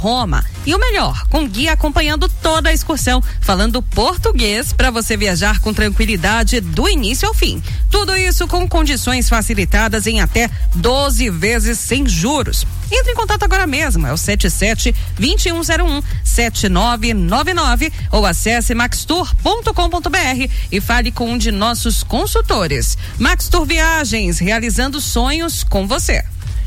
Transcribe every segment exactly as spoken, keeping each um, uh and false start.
Roma. E o melhor, com guia acompanhando toda a excursão, falando português para você viajar com tranquilidade do início ao fim. Tudo isso com condições facilitadas em até doze vezes sem juros. Entre em contato agora mesmo, é o sete sete, dois um zero um, sete nove nove nove ou acesse maxtour ponto com ponto br e fale com um de nossos consultores. Maxtour Viagens, realizando sonhos com você.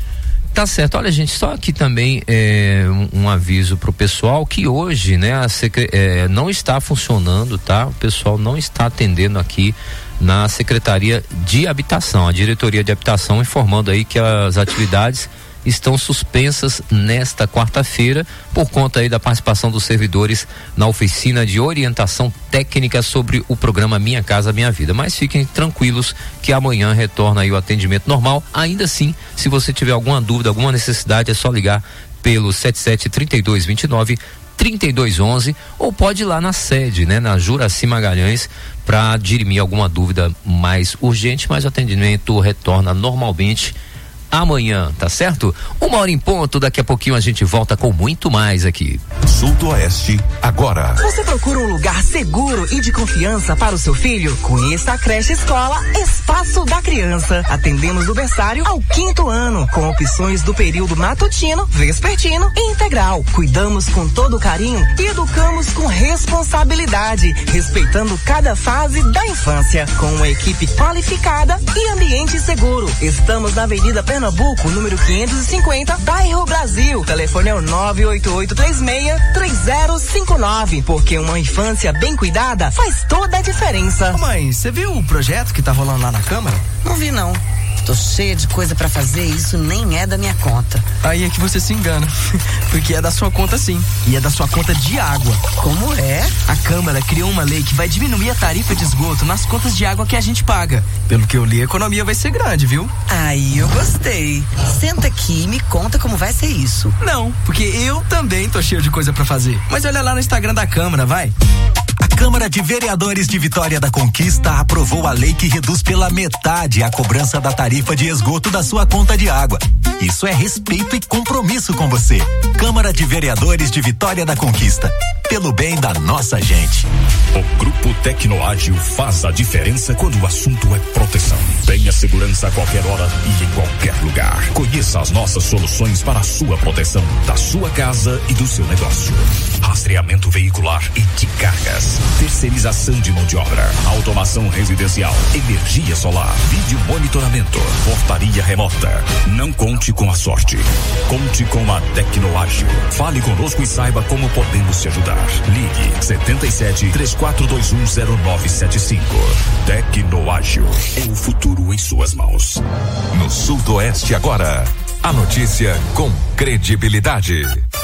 Tá certo, olha gente, só aqui também é, um, um aviso pro pessoal que hoje, né, a secre, é, não está funcionando, tá? O pessoal não está atendendo aqui na Secretaria de Habitação, a Diretoria de Habitação informando aí que as atividades estão suspensas nesta quarta-feira por conta aí da participação dos servidores na oficina de orientação técnica sobre o programa Minha Casa Minha Vida. Mas fiquem tranquilos que amanhã retorna aí o atendimento normal. Ainda assim, se você tiver alguma dúvida, alguma necessidade, é só ligar pelo sete sete, trinta e dois, vinte e nove, trinta e dois onze ou pode ir lá na sede, né, na Juraci Magalhães, para dirimir alguma dúvida mais urgente, mas o atendimento retorna normalmente amanhã, tá certo? Uma hora em ponto, daqui a pouquinho a gente volta com muito mais aqui. Sudoeste, agora. Você procura um lugar seguro e de confiança para o seu filho? Conheça a creche escola Espaço da Criança. Atendemos do berçário ao quinto ano, com opções do período matutino, vespertino e integral. Cuidamos com todo carinho e educamos com responsabilidade, respeitando cada fase da infância, com uma equipe qualificada e ambiente seguro. Estamos na Avenida Pernambuco, número quinhentos e cinquenta, bairro Brasil. Telefone é o nove oito oito três seis, três zero cinco nove, porque uma infância bem cuidada faz toda a diferença. Ô mãe, você viu o projeto que tá rolando lá na Câmara? Não vi não. Tô cheia de coisa pra fazer e isso nem é da minha conta. Aí é que você se engana, porque é da sua conta sim, e é da sua conta de água. Como é? A Câmara criou uma lei que vai diminuir a tarifa de esgoto nas contas de água que a gente paga. Pelo que eu li, a economia vai ser grande, viu? Aí eu gostei. Senta aqui e me conta como vai ser isso. Não, porque eu também tô cheio de coisa pra fazer. Mas olha lá no Instagram da Câmara, vai. A Câmara de Vereadores de Vitória da Conquista aprovou a lei que reduz pela metade a cobrança da tarifa de esgoto da sua conta de água. Isso é respeito e compromisso com você. Câmara de Vereadores de Vitória da Conquista. Pelo bem da nossa gente. O Grupo Tecnoágil faz a diferença quando o assunto é proteção. Tenha segurança a qualquer hora e em qualquer lugar. Conheça as nossas soluções para a sua proteção, da sua casa e do seu negócio. Rastreamento veicular e de cargas. Terceirização de mão de obra. Automação residencial. Energia solar. Vídeo monitoramento. Portaria remota. Não conte com a sorte. Conte com a Tecnoágil. Fale conosco e saiba como podemos te ajudar. Ligue setenta e sete, três quatro dois um, zero nove sete cinco. Tecnoágil. É o futuro em suas mãos. No Sudoeste agora. A notícia com credibilidade.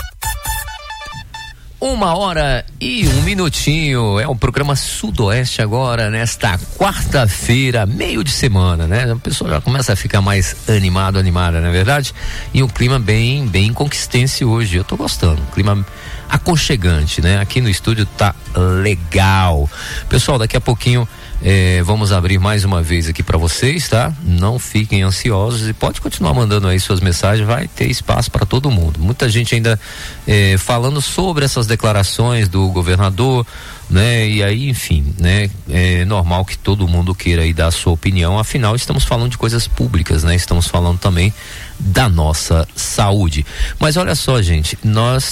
Uma hora e um minutinho, é o programa Sudoeste agora, nesta quarta-feira, meio de semana, né? O pessoal já começa a ficar mais animado, animada, não é verdade? E um clima bem, bem conquistense hoje, eu tô gostando, um clima aconchegante, né? Aqui no estúdio tá legal. Pessoal, daqui a pouquinho É, vamos abrir mais uma vez aqui para vocês, tá? Não fiquem ansiosos e pode continuar mandando aí suas mensagens, vai ter espaço para todo mundo. Muita gente ainda é, falando sobre essas declarações do governador, né? E aí, enfim, né? É normal que todo mundo queira aí dar a sua opinião, afinal estamos falando de coisas públicas, né? Estamos falando também da nossa saúde. Mas olha só, gente, nós